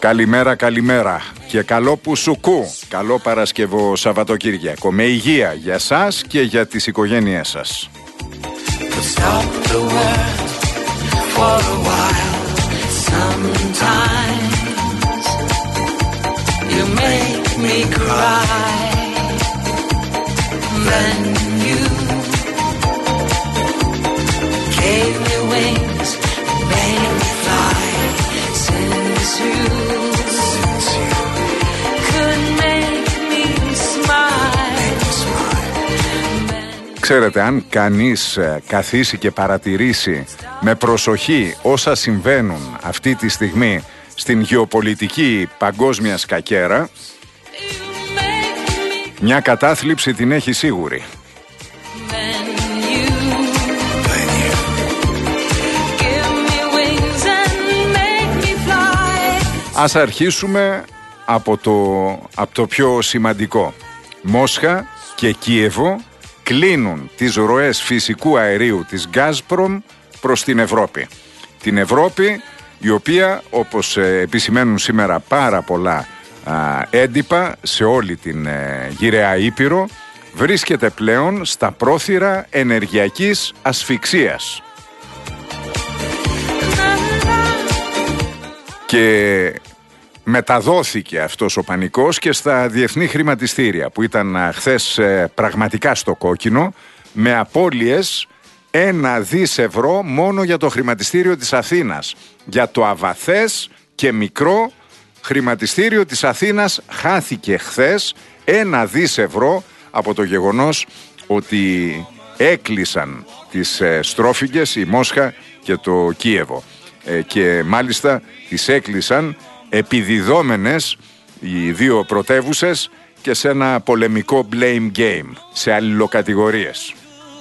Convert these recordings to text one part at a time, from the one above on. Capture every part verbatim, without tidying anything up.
Καλημέρα, καλημέρα και καλό πουσουκού, καλό Παρασκευό Σαββατοκύριακο με υγεία για σας και για τις οικογένειές σας. Ξέρετε, αν κανείς καθίσει και παρατηρήσει με προσοχή όσα συμβαίνουν αυτή τη στιγμή στην γεωπολιτική παγκόσμια σκακέρα, μια κατάθλιψη την έχει σίγουρη. Ας αρχίσουμε από το, από το πιο σημαντικό. Μόσχα και Κίεβο κλείνουν τις ροές φυσικού αερίου της Gazprom προς την Ευρώπη. Την Ευρώπη η οποία, όπως επισημαίνουν σήμερα πάρα πολλά α, έντυπα σε όλη την ε, γυραιά Ήπειρο, βρίσκεται πλέον στα πρόθυρα ενεργειακής ασφυξίας. Και μεταδόθηκε αυτός ο πανικός και στα διεθνή χρηματιστήρια που ήταν χθες πραγματικά στο κόκκινο, με απώλειες ένα δις ευρώ μόνο για το χρηματιστήριο της Αθήνας. Για το αβαθές και μικρό χρηματιστήριο της Αθήνας χάθηκε χθες ένα δις ευρώ από το γεγονός ότι έκλεισαν τις στρόφιγγες, η Μόσχα και το Κίεβο. Και μάλιστα τις έκλεισαν επιδιδόμενες οι δύο πρωτεύουσες και σε ένα πολεμικό blame game, σε αλληλοκατηγορίες.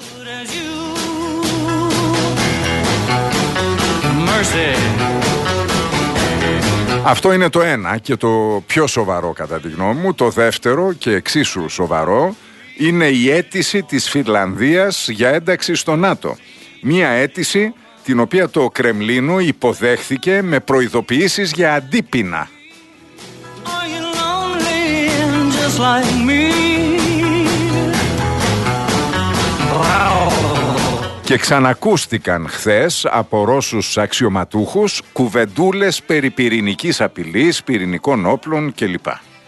Αυτό είναι το ένα και το πιο σοβαρό κατά τη γνώμη μου. Το δεύτερο και εξίσου σοβαρό είναι η αίτηση της Φινλανδίας για ένταξη στο ΝΑΤΟ. Μία αίτηση την οποία το Κρεμλίνο υποδέχθηκε με προειδοποιήσεις για αντίπεινα. Και ξανακούστηκαν χθες από Ρώσους αξιωματούχους κουβεντούλες περί πυρηνικής απειλής, πυρηνικών όπλων κλπ.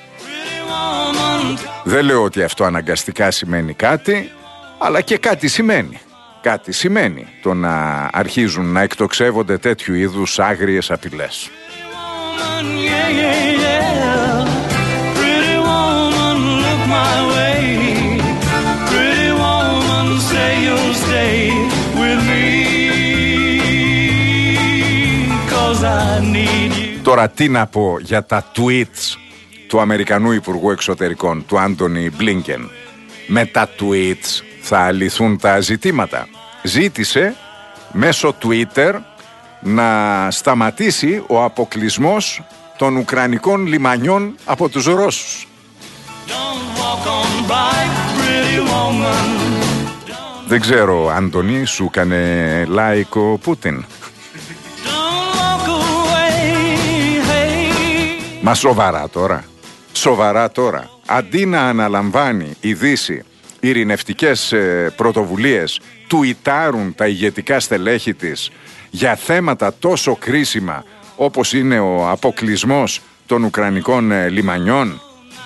Δεν λέω ότι αυτό αναγκαστικά σημαίνει κάτι, αλλά και κάτι σημαίνει. Κάτι σημαίνει το να αρχίζουν να εκτοξεύονται τέτοιου είδους άγριες απειλές. Τώρα τι να πω για τα tweets του Αμερικανού Υπουργού Εξωτερικών, του Άντονι Μπλίνκεν. Με τα tweets θα λυθούν τα ζητήματα. Ζήτησε μέσω Twitter να σταματήσει ο αποκλεισμός των Ουκρανικών λιμανιών από τους Ρώσους. Δεν ξέρω, Άντονι, σου έκανε like ο Πούτιν? Μα σοβαρά τώρα, σοβαρά τώρα. Αντί να αναλαμβάνει η Δύση ειρηνευτικές ε, πρωτοβουλίες, τουιτάρουν τα ηγετικά στελέχη της για θέματα τόσο κρίσιμα όπως είναι ο αποκλεισμός των Ουκρανικών ε, λιμανιών.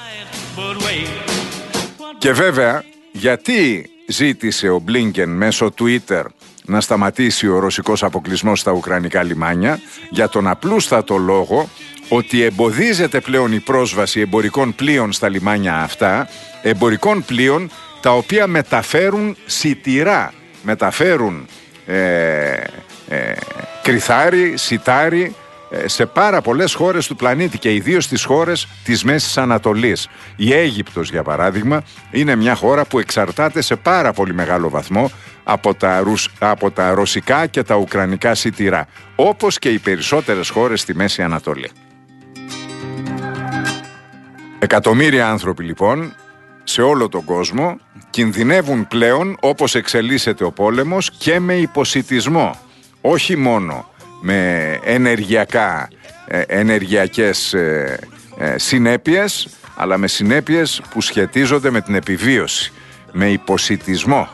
Και βέβαια, γιατί ζήτησε ο Μπλίνκεν μέσω Twitter να σταματήσει ο ρωσικός αποκλεισμός στα Ουκρανικά λιμάνια? Για τον απλούστατο λόγο ότι εμποδίζεται πλέον η πρόσβαση εμπορικών πλοίων στα λιμάνια αυτά, εμπορικών πλοίων τα οποία μεταφέρουν σιτηρά, μεταφέρουν ε, ε, κρυθάρι, σιτάρι ε, σε πάρα πολλές χώρες του πλανήτη και ιδίως στις χώρες της Μέσης Ανατολής. Η Αίγυπτος, για παράδειγμα, είναι μια χώρα που εξαρτάται σε πάρα πολύ μεγάλο βαθμό από τα, ρουσ, από τα ρωσικά και τα ουκρανικά σιτηρά, όπως και οι περισσότερες χώρες στη Μέση Ανατολή. Εκατομμύρια άνθρωποι λοιπόν σε όλο τον κόσμο κινδυνεύουν πλέον, όπως εξελίσσεται ο πόλεμος, και με υποσιτισμό. Όχι μόνο με ενεργειακά ε, ενεργειακές ε, ε, συνέπειες, αλλά με συνέπειες που σχετίζονται με την επιβίωση, με υποσιτισμό.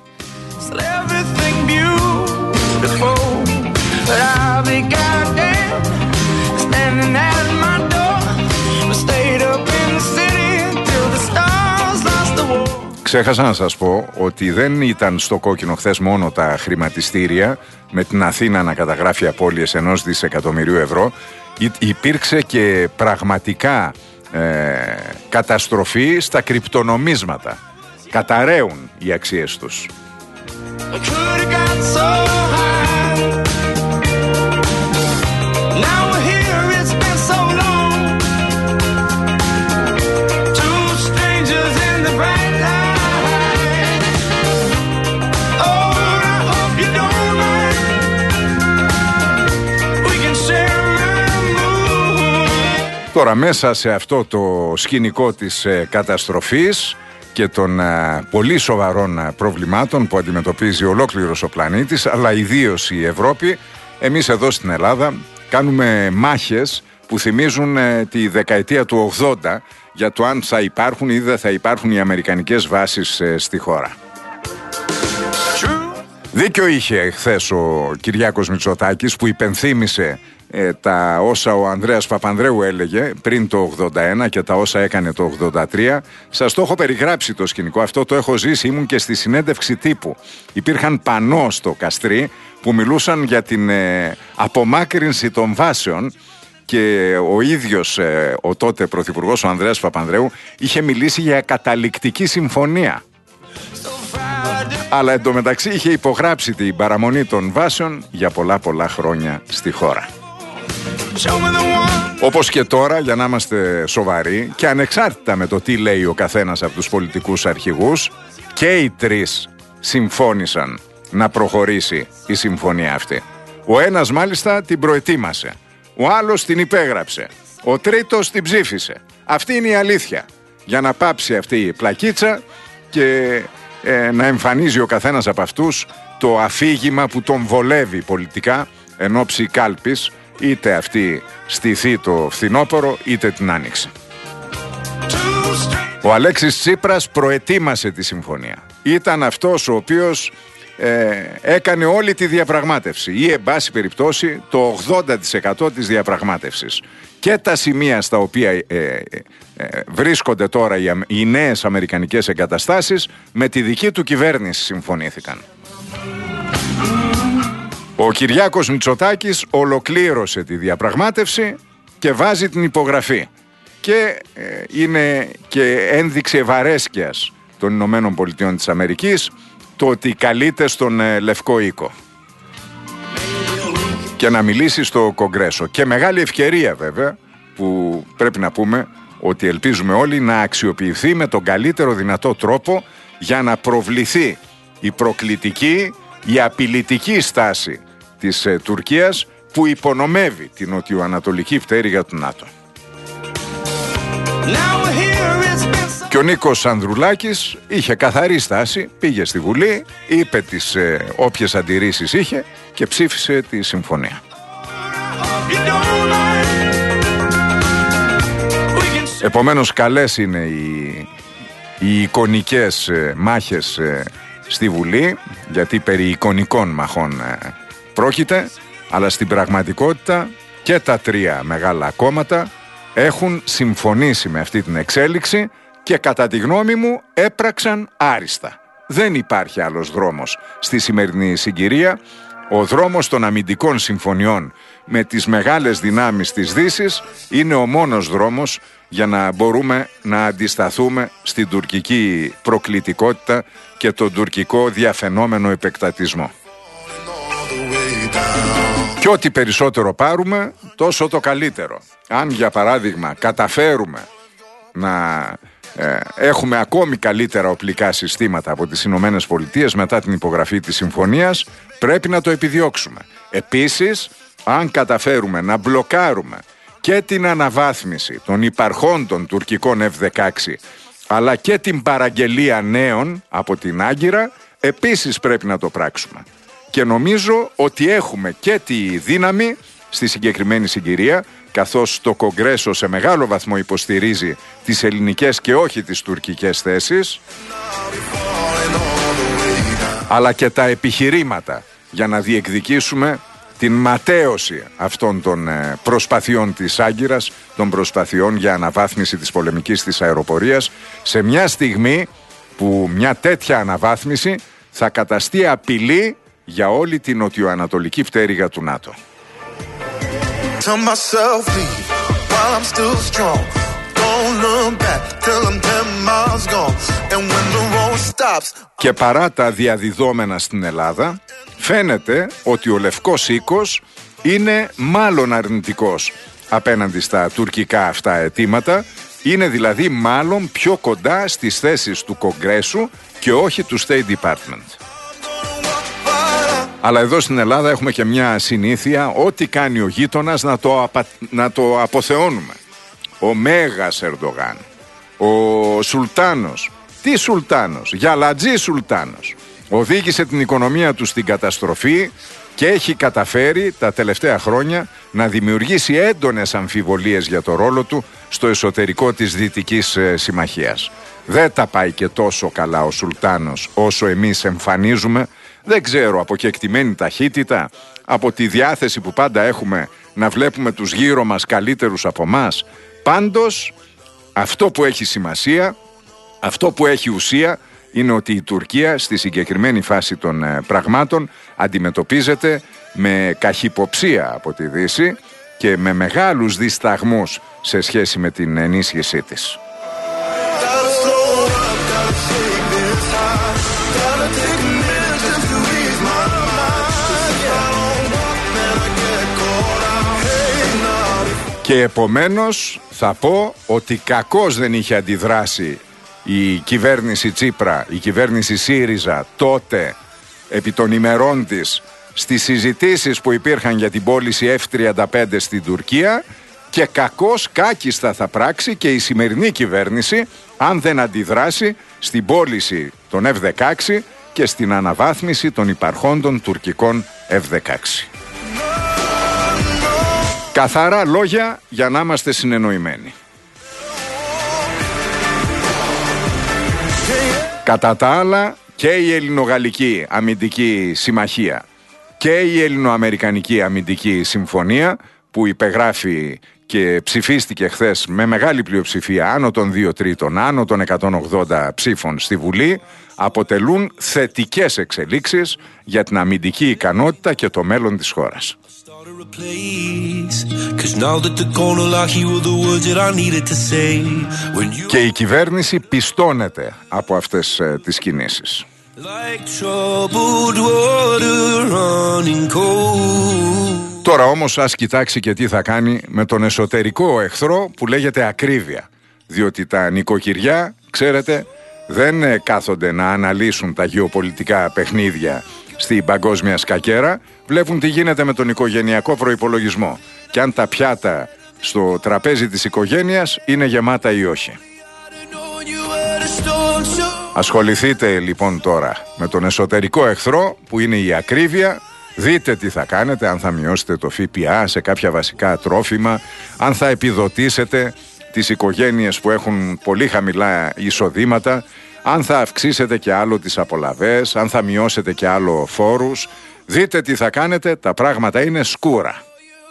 Ξέχασα να σας πω ότι δεν ήταν στο κόκκινο χθες μόνο τα χρηματιστήρια, με την Αθήνα να καταγράφει απώλειες ενός δισεκατομμυρίου ευρώ. Υπήρξε και πραγματικά ε, καταστροφή στα κρυπτονομίσματα. Καταραίουν οι αξίες τους. Τώρα μέσα σε αυτό το σκηνικό της ε, καταστροφής και των ε, πολύ σοβαρών ε, προβλημάτων που αντιμετωπίζει ολόκληρος ο πλανήτης, αλλά ιδίως η Ευρώπη, εμείς εδώ στην Ελλάδα κάνουμε μάχες που θυμίζουν ε, τη δεκαετία του ογδόντα για το αν θα υπάρχουν ή δεν θα υπάρχουν οι αμερικανικές βάσεις ε, στη χώρα. Δίκιο είχε χθες ο Κυριάκος Μητσοτάκης που υπενθύμησε ε, τα όσα ο Ανδρέας Παπανδρέου έλεγε πριν το ογδόντα ένα και τα όσα έκανε το ογδόντα τρία. Σας το έχω περιγράψει το σκηνικό, αυτό το έχω ζήσει, ήμουν και στη συνέντευξη τύπου. Υπήρχαν πανό στο Καστρί που μιλούσαν για την ε, απομάκρυνση των βάσεων και ο ίδιος ε, ο τότε πρωθυπουργός ο Ανδρέας Παπανδρέου είχε μιλήσει για καταληκτική συμφωνία. Αλλά εντωμεταξύ είχε υπογράψει την παραμονή των βάσεων για πολλά πολλά χρόνια στη χώρα. Όπως και τώρα, για να είμαστε σοβαροί και ανεξάρτητα με το τι λέει ο καθένας από τους πολιτικούς αρχηγούς, και οι τρεις συμφώνησαν να προχωρήσει η συμφωνία αυτή. Ο ένας μάλιστα την προετοίμασε, ο άλλος την υπέγραψε, ο τρίτος την ψήφισε. Αυτή είναι η αλήθεια. Για να πάψει αυτή η πλακίτσα και ε, να εμφανίζει ο καθένας από αυτούς το αφήγημα που τον βολεύει πολιτικά εν ώψη κάλπης, είτε αυτή στηθεί το φθινόπωρο είτε την άνοιξη. Ο Αλέξης Τσίπρας προετοίμασε τη συμφωνία. Ήταν αυτός ο οποίος ε, έκανε όλη τη διαπραγμάτευση ή εν πάση περιπτώσει το ογδόντα τοις εκατό της διαπραγμάτευσης. Και τα σημεία στα οποία ε, ε, ε, βρίσκονται τώρα οι, οι νέες αμερικανικές εγκαταστάσεις με τη δική του κυβέρνηση συμφωνήθηκαν. Ο Κυριάκος Μητσοτάκης ολοκλήρωσε τη διαπραγμάτευση και βάζει την υπογραφή. Και ε, είναι και ένδειξη ευαρέσκειας των Ηνωμένων Πολιτειών της Αμερικής το ότι καλείται στον ε, Λευκό Οίκο και να μιλήσει στο Κογκρέσο. Και μεγάλη ευκαιρία βέβαια που πρέπει να πούμε ότι ελπίζουμε όλοι να αξιοποιηθεί με τον καλύτερο δυνατό τρόπο για να προβληθεί η προκλητική, η απειλητική στάση της ε, Τουρκίας που υπονομεύει την νοτιοανατολική πτέρυγα του ΝΑΤΟ. Και ο Νίκος Ανδρουλάκης είχε καθαρή στάση, πήγε στη Βουλή, είπε τις ε, όποιες αντιρρήσεις είχε και ψήφισε τη συμφωνία. Επομένως καλές είναι οι, οι εικονικές ε, μάχες ε, στη Βουλή, γιατί περί εικονικών μαχών ε, πρόκειται, αλλά στην πραγματικότητα και τα τρία μεγάλα κόμματα έχουν συμφωνήσει με αυτή την εξέλιξη και κατά τη γνώμη μου έπραξαν άριστα. Δεν υπάρχει άλλος δρόμος στη σημερινή συγκυρία. Ο δρόμος των αμυντικών συμφωνιών με τις μεγάλες δυνάμεις της Δύσης είναι ο μόνος δρόμος για να μπορούμε να αντισταθούμε στην τουρκική προκλητικότητα και τον τουρκικό διαφαινόμενο επεκτατισμό. Και ό,τι περισσότερο πάρουμε, τόσο το καλύτερο. Αν για παράδειγμα καταφέρουμε να ε, έχουμε ακόμη καλύτερα οπλικά συστήματα από τις Ηνωμένες Πολιτείες μετά την υπογραφή της συμφωνίας, πρέπει να το επιδιώξουμε. Επίσης, αν καταφέρουμε να μπλοκάρουμε και την αναβάθμιση των υπαρχόντων τουρκικών εφ δεκαέξι αλλά και την παραγγελία νέων από την Άγκυρα, επίσης πρέπει να το πράξουμε. Και νομίζω ότι έχουμε και τη δύναμη στη συγκεκριμένη συγκυρία καθώς το Κογκρέσο σε μεγάλο βαθμό υποστηρίζει τις ελληνικές και όχι τις τουρκικές θέσεις, αλλά και τα επιχειρήματα για να διεκδικήσουμε την ματέωση αυτών των προσπαθειών της Άγκυρας, των προσπαθειών για αναβάθμιση της πολεμικής της αεροπορίας, σε μια στιγμή που μια τέτοια αναβάθμιση θα καταστεί απειλή για όλη την νοτιοανατολική πτέρυγα του ΝΑΤΟ. Και παρά τα διαδιδόμενα στην Ελλάδα, φαίνεται ότι ο Λευκός Οίκος είναι μάλλον αρνητικός απέναντι στα τουρκικά αυτά αιτήματα. Είναι δηλαδή μάλλον πιο κοντά στις θέσεις του Κογκρέσου και όχι του State Department. Αλλά εδώ στην Ελλάδα έχουμε και μια συνήθεια, ό,τι κάνει ο γείτονας να το, απα... να το αποθεώνουμε. Ο Μέγας Ερντογάν, ο Σουλτάνος, τι Σουλτάνος, Γιαλατζή Σουλτάνος, οδήγησε την οικονομία του στην καταστροφή και έχει καταφέρει τα τελευταία χρόνια να δημιουργήσει έντονες αμφιβολίες για το ρόλο του στο εσωτερικό της Δυτικής Συμμαχίας. Δεν τα πάει και τόσο καλά ο Σουλτάνος όσο εμείς εμφανίζουμε. Δεν ξέρω, από κεκτημένη ταχύτητα, από τη διάθεση που πάντα έχουμε να βλέπουμε τους γύρω μας καλύτερους από μας. Πάντως, αυτό που έχει σημασία, αυτό που έχει ουσία, είναι ότι η Τουρκία στη συγκεκριμένη φάση των ε, πραγμάτων αντιμετωπίζεται με καχυποψία από τη Δύση και με μεγάλους δισταγμούς σε σχέση με την ενίσχυσή της. Και επομένως θα πω ότι κακώς δεν είχε αντιδράσει η κυβέρνηση Τσίπρα, η κυβέρνηση ΣΥΡΙΖΑ τότε επί των ημερών της στις συζητήσεις που υπήρχαν για την πώληση εφ τριάντα πέντε στην Τουρκία, και κακώς κάκιστα θα πράξει και η σημερινή κυβέρνηση αν δεν αντιδράσει στην πώληση των εφ δεκαέξι και στην αναβάθμιση των υπαρχόντων τουρκικών εφ δεκαέξι. Καθαρά λόγια για να είμαστε συνεννοημένοι. Κατά τα άλλα, και η Ελληνογαλλική Αμυντική Συμμαχία και η Ελληνοαμερικανική Αμυντική Συμφωνία, που υπεγράφει και ψηφίστηκε χθες με μεγάλη πλειοψηφία, άνω των δύο τρίτων, άνω των εκατόν ογδόντα ψήφων στη Βουλή, αποτελούν θετικές εξελίξεις για την αμυντική ικανότητα και το μέλλον της χώρας. Και η κυβέρνηση πιστώνεται από αυτές ε, τις κινήσεις. Τώρα όμως ας κοιτάξει και τι θα κάνει με τον εσωτερικό εχθρό που λέγεται ακρίβεια. Διότι τα νοικοκυριά, ξέρετε, δεν κάθονται να αναλύσουν τα γεωπολιτικά παιχνίδια στην παγκόσμια σκακέρα. Βλέπουν τι γίνεται με τον οικογενειακό προϋπολογισμό και αν τα πιάτα στο τραπέζι της οικογένειας είναι γεμάτα ή όχι. Ασχοληθείτε λοιπόν τώρα με τον εσωτερικό εχθρό που είναι η ακρίβεια. Δείτε τι θα κάνετε, αν θα μειώσετε το ΦΠΑ σε κάποια βασικά τρόφιμα, αν θα επιδοτήσετε τις οικογένειες που έχουν πολύ χαμηλά εισοδήματα, αν θα αυξήσετε και άλλο τις απολαβές, αν θα μειώσετε και άλλο φόρους. Δείτε τι θα κάνετε, τα πράγματα είναι σκούρα.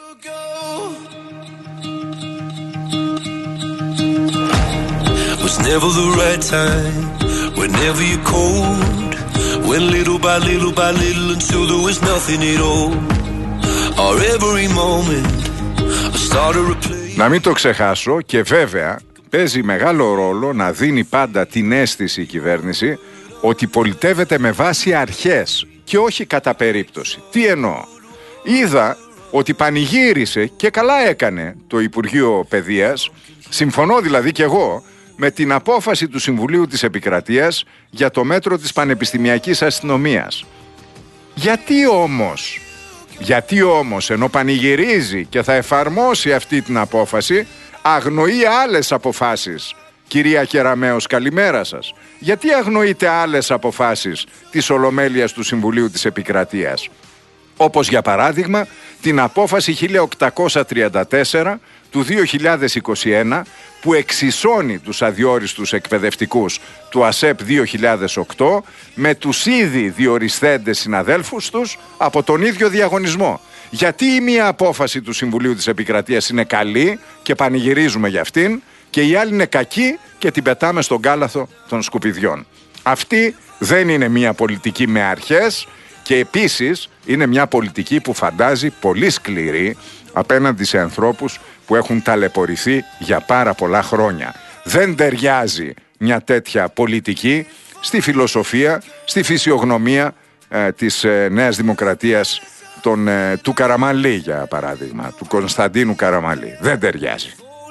Να μην το ξεχάσω, και βέβαια παίζει μεγάλο ρόλο να δίνει πάντα την αίσθηση η κυβέρνηση ότι πολιτεύεται με βάση αρχές και όχι κατά περίπτωση. Τι εννοώ? Είδα ότι πανηγύρισε και καλά έκανε το Υπουργείο Παιδείας, συμφωνώ δηλαδή και εγώ με την απόφαση του Συμβουλίου της Επικρατείας για το μέτρο της Πανεπιστημιακής Αστυνομίας. Γιατί όμως, γιατί όμως ενώ πανηγυρίζει και θα εφαρμόσει αυτή την απόφαση, αγνοεί άλλες αποφάσεις? Κυρία Κεραμέως, καλημέρα σας. Γιατί αγνοείτε άλλες αποφάσεις της Ολομέλειας του Συμβουλίου της Επικρατείας? Όπως για παράδειγμα την απόφαση χίλια οκτακόσια τριάντα τέσσερα του δύο χιλιάδες είκοσι ένα που εξισώνει τους αδιόριστους εκπαιδευτικούς του ΑΣΕΠ δύο χιλιάδες οκτώ με τους ήδη διοριστέντες συναδέλφους τους από τον ίδιο διαγωνισμό. Γιατί η μία απόφαση του Συμβουλίου της Επικρατείας είναι καλή και πανηγυρίζουμε για αυτήν και η άλλη είναι κακή και την πετάμε στον κάλαθο των σκουπιδιών. Αυτή δεν είναι μια πολιτική με αρχές και επίσης είναι μια πολιτική που φαντάζει πολύ σκληρή απέναντι σε ανθρώπους που έχουν ταλαιπωρηθεί για πάρα πολλά χρόνια. Δεν ταιριάζει μια τέτοια πολιτική στη φιλοσοφία, στη φυσιογνωμία ε, της ε, Νέας Δημοκρατίας τον, ε, του Καραμανλή, για παράδειγμα, του Κωνσταντίνου Καραμανλή. Δεν ταιριάζει.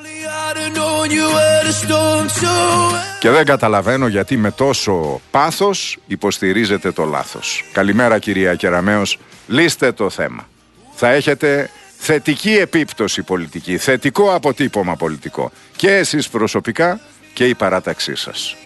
Και δεν καταλαβαίνω γιατί με τόσο πάθος υποστηρίζετε το λάθος. Καλημέρα κυρία Κεραμέως, λύστε το θέμα. Θα έχετε θετική επίπτωση πολιτική, θετικό αποτύπωμα πολιτικό. Και εσείς προσωπικά και η παράταξή σας.